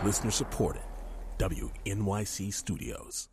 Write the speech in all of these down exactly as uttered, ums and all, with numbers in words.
Listener supported. W N Y C Studios.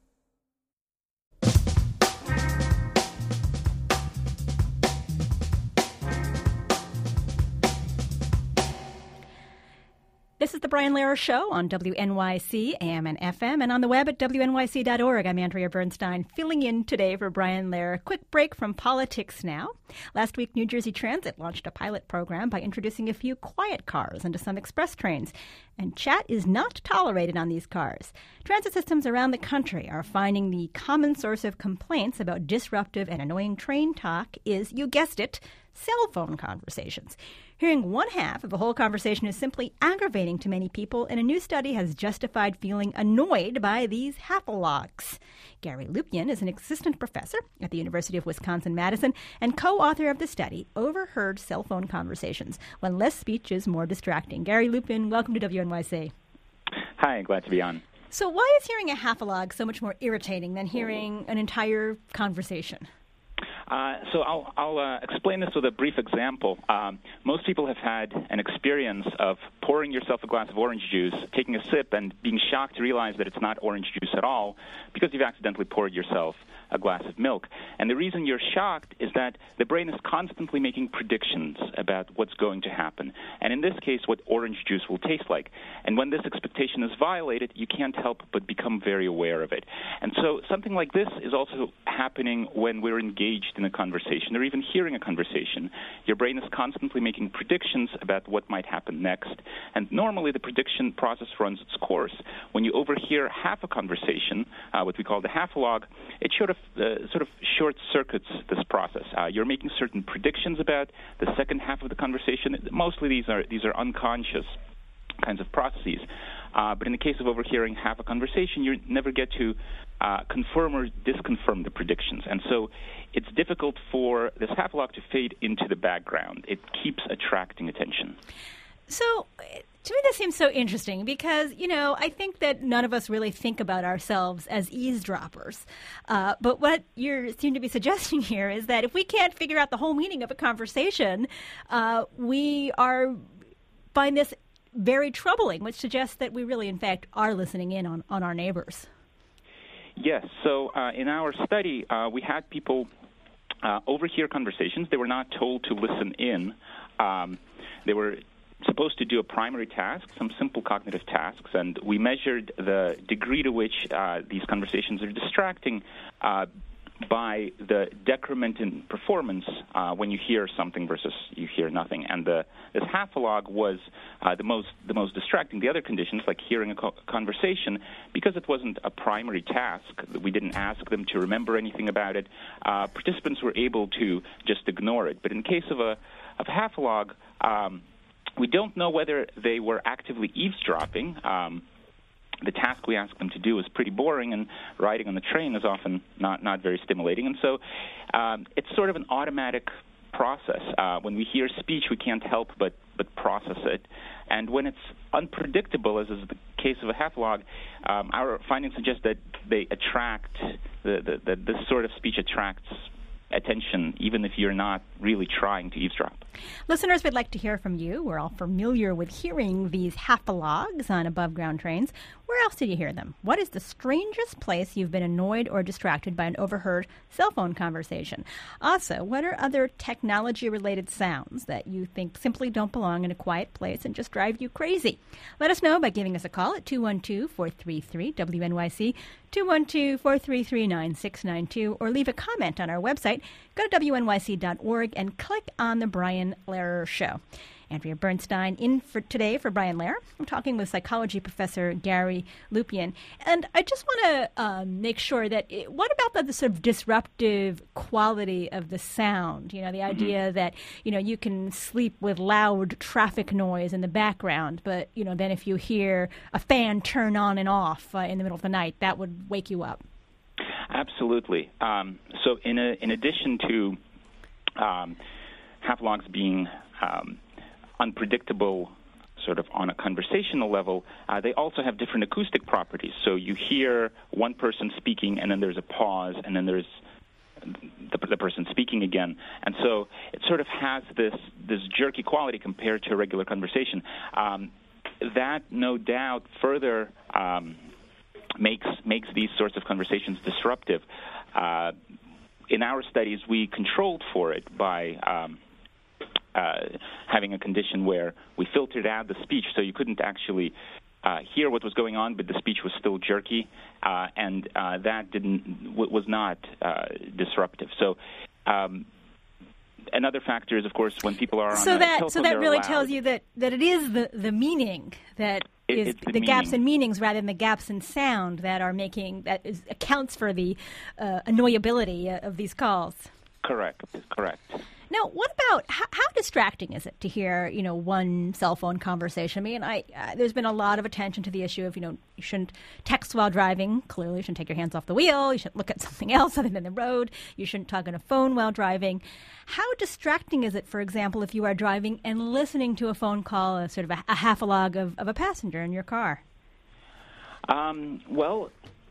This is the Brian Lehrer Show on W N Y C, A M and F M, and on the web at W N Y C dot org. I'm Andrea Bernstein, filling in today for Brian Lehrer. Quick break from politics now. Last week, New Jersey Transit launched a pilot program by introducing a few quiet cars into some express trains. And chat is not tolerated on these cars. Transit systems around the country are finding the common source of complaints about disruptive and annoying train talk is, you guessed it, cell phone conversations. Hearing one half of a whole conversation is simply aggravating to many people, and a new study has justified feeling annoyed by these half-a-logs. Gary Lupian is an assistant professor at the University of Wisconsin-Madison and co-author of the study, Overheard Cell Phone Conversations, When Less Speech is More Distracting. Gary Lupian, welcome to W N Y C. Hi, glad to be on. So why is hearing a half-a-log so much more irritating than hearing an entire conversation? Uh, so I'll, I'll uh, explain this with a brief example. Um, most people have had an experience of pouring yourself a glass of orange juice, taking a sip, and being shocked to realize that it's not orange juice at all because you've accidentally poured yourself a glass of milk. And the reason you're shocked is that the brain is constantly making predictions about what's going to happen, and in this case, what orange juice will taste like. And when this expectation is violated, you can't help but become very aware of it. And so something like this is also happening when we're engaged in a conversation or even hearing a conversation. Your brain is constantly making predictions about what might happen next, and normally the prediction process runs its course. When you overhear half a conversation, uh, what we call the half-log, it sort of uh, sort of short-circuits this process. Uh, you're making certain predictions about the second half of the conversation. Mostly these are these are unconscious kinds of processes. Uh, but in the case of overhearing half a conversation, you never get to uh, confirm or disconfirm the predictions. And so it's difficult for this half-log to fade into the background. It keeps attracting attention. So to me, this seems so interesting because, you know, I think that none of us really think about ourselves as eavesdroppers. Uh, but what you seem to be suggesting here is that if we can't figure out the whole meaning of a conversation, uh, we are find this very troubling, which suggests that we really, in fact, are listening in on, on our neighbors. Yes. So uh, in our study, uh, we had people uh, overhear conversations. They were not told to listen in. Um, they were supposed to do a primary task, some simple cognitive tasks, and we measured the degree to which uh, these conversations are distracting uh, by the decrement in performance uh, when you hear something versus you hear nothing. And the, this half-a-log was uh, the most the most distracting. The other conditions, like hearing a co- conversation, because it wasn't a primary task, we didn't ask them to remember anything about it, uh, participants were able to just ignore it. But in case of a, of a half-a-log, um, we don't know whether they were actively eavesdropping. Um, the task we asked them to do is pretty boring, and riding on the train is often not, not very stimulating. And so um, it's sort of an automatic process. Uh, when we hear speech, we can't help but, but process it. And when it's unpredictable, as is the case of a half-log, um, our findings suggest that they attract, the, the, the, this sort of speech attracts attention, even if you're not really trying to eavesdrop. Listeners, we'd like to hear from you. We're all familiar with hearing these half-a-logs on above-ground trains. Where else did you hear them? What is the strangest place you've been annoyed or distracted by an overheard cell phone conversation? Also, what are other technology-related sounds that you think simply don't belong in a quiet place and just drive you crazy? Let us know by giving us a call at two one two, four three three, W N Y C, two one two, four three three, nine six nine two, or leave a comment on our website. Go to W N Y C dot org and click on the Brian Lehrer Show. Andrea Bernstein in for today for Brian Lehrer. I'm talking with psychology professor Gary Lupian. And I just want to um, make sure that, it, what about the, the sort of disruptive quality of the sound? You know, the idea mm-hmm. that, you know, you can sleep with loud traffic noise in the background, but, you know, then if you hear a fan turn on and off uh, in the middle of the night, that would wake you up. Absolutely. Um, so in, a, in addition to um, half-logs being um, unpredictable sort of on a conversational level, uh, they also have different acoustic properties. So you hear one person speaking, and then there's a pause, and then there's the, the person speaking again. And so it sort of has this, this jerky quality compared to a regular conversation. Um, that, no doubt, further um, makes makes these sorts of conversations disruptive. Uh, in our studies, we controlled for it by um, uh, having a condition where we filtered out the speech, so you couldn't actually uh, hear what was going on, but the speech was still jerky, uh, and uh, that didn't w- was not uh, disruptive. So. Um, Another factor is, of course, when people are on so a that telephone, so that really allowed. tells you that, that it is the, the meaning that it, is the, the gaps meaning. in meanings rather than the gaps in sound that are making that is, accounts for the uh, annoyability of these calls. Correct. Correct. Now, what about how, how distracting is it to hear, you know, one cell phone conversation? I mean, I uh, there's been a lot of attention to the issue of, you know, you shouldn't text while driving. Clearly, you shouldn't take your hands off the wheel. You shouldn't look at something else other than the road. You shouldn't talk on a phone while driving. How distracting is it, for example, if you are driving and listening to a phone call, a sort of a, a half a log of, of a passenger in your car? Um, well,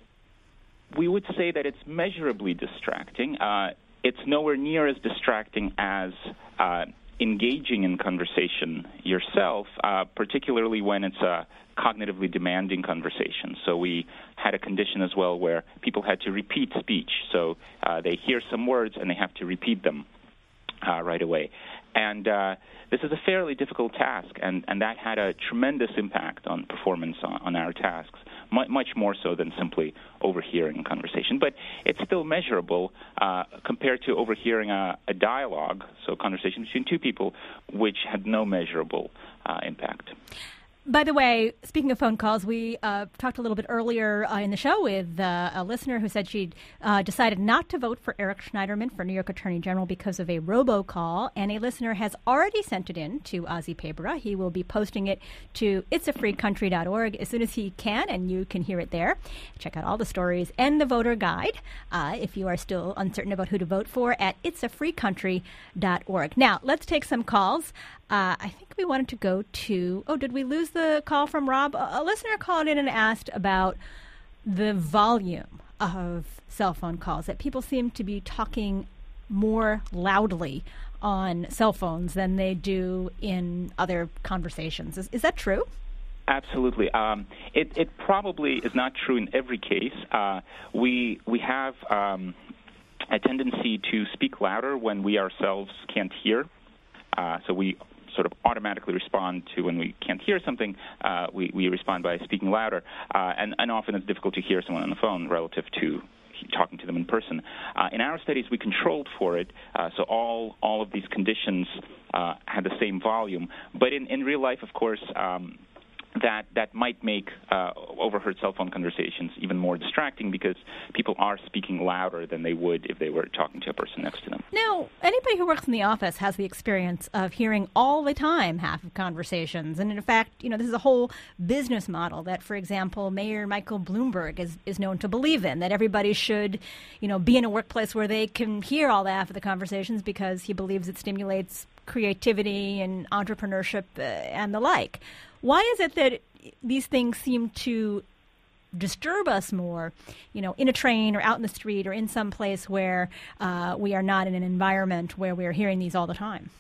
we would say that it's measurably distracting. Uh, it's nowhere near as distracting as uh, engaging in conversation yourself, uh, particularly when it's a cognitively demanding conversation. So we had a condition as well where people had to repeat speech. So uh, they hear some words and they have to repeat them uh, right away. And uh, this is a fairly difficult task, and, and that had a tremendous impact on performance on, on our tasks, much, much more so than simply overhearing a conversation. But it's still measurable uh, compared to overhearing a, a dialogue, so a conversation between two people, which had no measurable uh, impact. By the way, speaking of phone calls, we uh, talked a little bit earlier uh, in the show with uh, a listener who said she'd uh, decided not to vote for Eric Schneiderman for New York Attorney General because of a robocall, and a listener has already sent it in to Ozzy Pabra. He will be posting it to its a free country dot org as soon as he can, and you can hear it there. Check out all the stories and the voter guide uh, if you are still uncertain about who to vote for at its a free country dot org. Now, let's take some calls. Uh, I think we wanted to go to, oh, did we lose the call from Rob? A, a listener called in and asked about the volume of cell phone calls, that people seem to be talking more loudly on cell phones than they do in other conversations. Is, is that true? Absolutely. Um, it, it probably is not true in every case. Uh, we we have um, a tendency to speak louder when we ourselves can't hear. Uh, so we sort of automatically respond to when we can't hear something, uh, we, we respond by speaking louder. Uh, and, and often it's difficult to hear someone on the phone relative to talking to them in person. Uh, in our studies, we controlled for it, uh, so all all of these conditions uh, had the same volume. But in, in real life, of course, um, that that might make uh, overheard cell phone conversations even more distracting because people are speaking louder than they would if they were talking to a person next to them. Now, anybody who works in the office has the experience of hearing all the time half of conversations. And in fact, you know, this is a whole business model that, for example, Mayor Michael Bloomberg is, is known to believe in, that everybody should, you know, be in a workplace where they can hear all the half of the conversations because he believes it stimulates creativity and entrepreneurship uh, and the like. Why is it that these things seem to disturb us more, you know, in a train or out in the street or in some place where uh, we are not in an environment where we are hearing these all the time?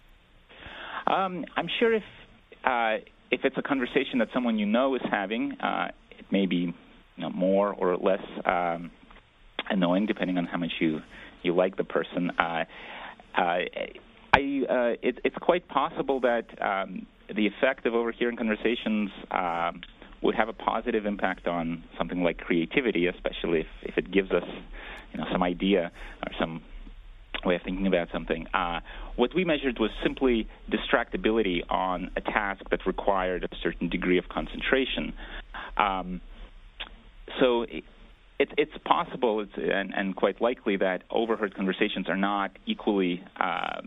Um, I'm sure if uh, if it's a conversation that someone you know is having, uh, it may be, you know, more or less um, annoying, depending on how much you, you like the person. Uh, uh, I uh, it, it's quite possible that um, the effect of overhearing conversations uh, would have a positive impact on something like creativity, especially if, if it gives us, you know, some idea or some way of thinking about something. Uh, what we measured was simply distractibility on a task that required a certain degree of concentration. Um, so it, it, it's possible it's, and, and quite likely that overheard conversations are not equally uh,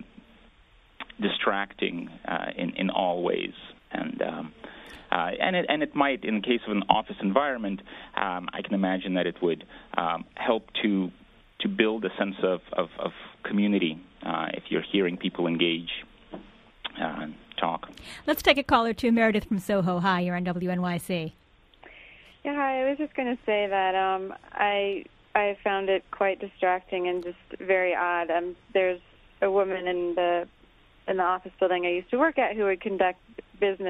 distracting uh, in, in all ways. And um, uh, and it and it might, in the case of an office environment, um, I can imagine that it would um, help to to build a sense of, of, of community uh, if you're hearing people engage uh, and talk. Let's take a caller to Meredith from Soho. Hi, you're on W N Y C. Yeah, hi. I was just going to say that um, I I found it quite distracting and just very odd. Um, there's a woman in the in the office building I used to work at who would conduct business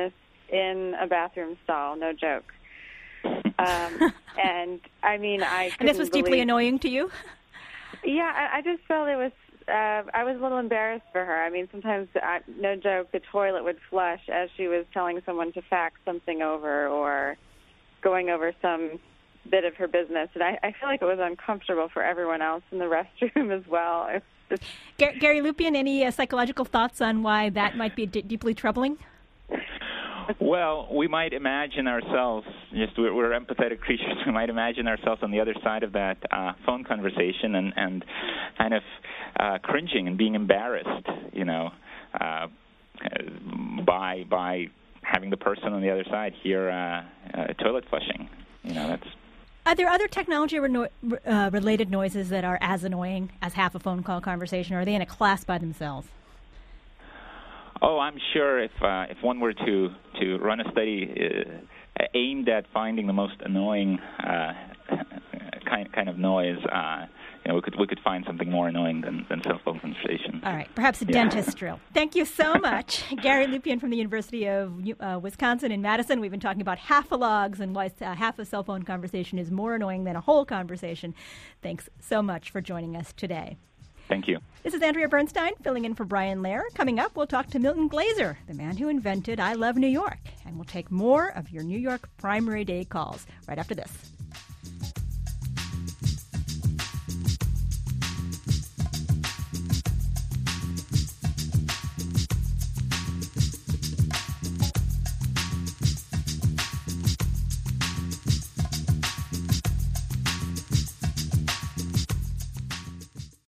in a bathroom stall. No joke. Um, and I mean, I and this was deeply believe, annoying to you? Yeah, I, I just felt it was. Uh, I was a little embarrassed for her. I mean, sometimes, I, no joke, the toilet would flush as she was telling someone to fax something over or going over some bit of her business. And I, I feel like it was uncomfortable for everyone else in the restroom as well. It's just... Gar- Gary Lupien, any uh, psychological thoughts on why that might be d- deeply troubling? Well, we might imagine ourselves, just we're, we're empathetic creatures, we might imagine ourselves on the other side of that uh, phone conversation and, and kind of uh, cringing and being embarrassed, you know, uh, by by having the person on the other side hear uh, uh, toilet flushing. You know, that's... Are there other technology-related uh, related noises that are as annoying as half a phone call conversation, or are they in a class by themselves? Oh, I'm sure if uh, if one were to, to run a study uh, aimed at finding the most annoying uh, kind kind of noise, uh, you know, we could we could find something more annoying than, than cell phone conversations. All right, perhaps a yeah. dentist drill. Thank you so much, Gary Lupien from the University of uh, Wisconsin in Madison. We've been talking about half-a-logs and why uh, half a cell phone conversation is more annoying than a whole conversation. Thanks so much for joining us today. Thank you. This is Andrea Bernstein filling in for Brian Lehrer. Coming up, we'll talk to Milton Glaser, the man who invented I Love New York. And we'll take more of your New York primary day calls right after this.